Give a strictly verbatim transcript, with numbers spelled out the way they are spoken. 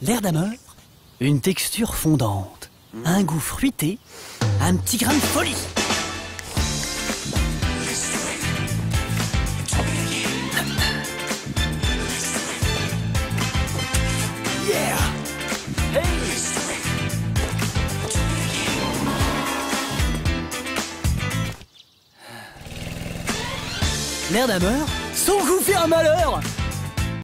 L'air d'Hammer, une texture fondante, un goût fruité, un petit grain de folie. Yeah! Hey! L'air d'Hammer, son goût fait un malheur.